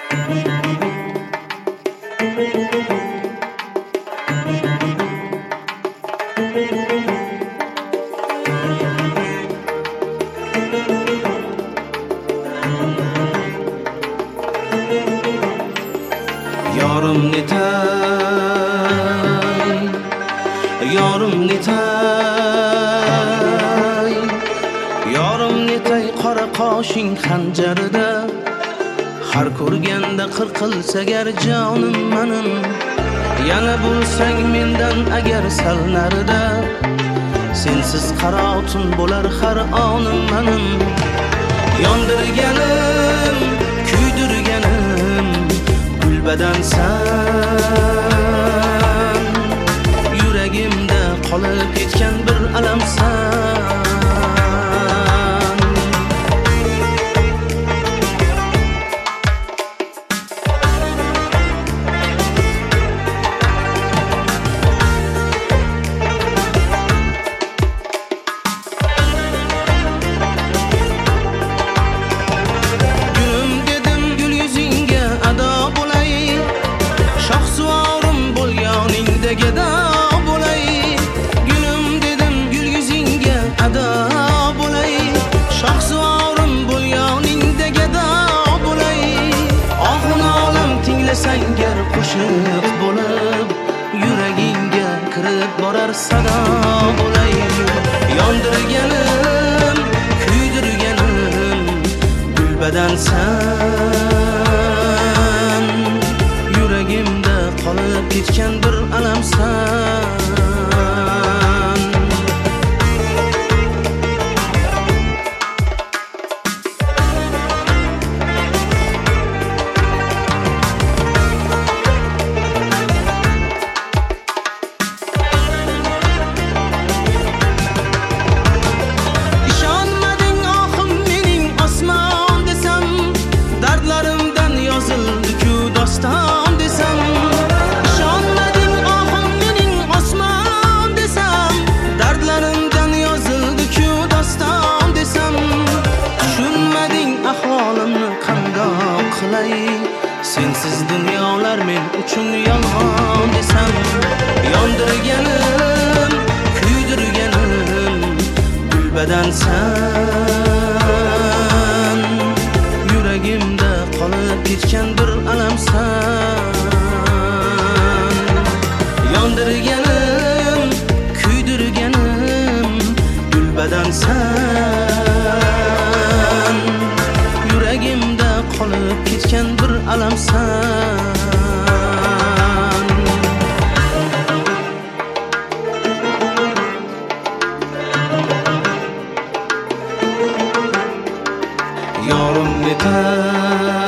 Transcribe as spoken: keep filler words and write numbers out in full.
Yorim netay, yorim netay, yorim netay qora qoshing xanjarida, har ko'rganda qirqilsa gar jonim menim, yana bo'lsang mendan agar sal narida, sensiz qarotun bo'lar har onim menim, yondirganim, kuydirganim gulbadansan, yuragimda qolib ketgan bir alamsan. Geda bo'lay, gulum dedim gul yuzingga ado bo'lay, shohsuvorim bo'lganingda gado bo'lay, oxun olam tinglasang gar qo'shiq bo'lib, yuragingga kirib borar sado bo'lay, yondirganim, kuydirganim gulbadansan, yuragimda qolib ketgan bir alamsan. Ishonmading oxim mening osmon desam, dardlarimdan yozildi-ku doston desam, sensiz dunyolar men uchun yolg'on desam, yondirganim, kuydirganim gulbadansan, yuragimda qolib ketgan bir alamsan, yondirganim, kuydirganim gulbadansan, yuragimda qolib ketgan bir alamsan. Yorim netay,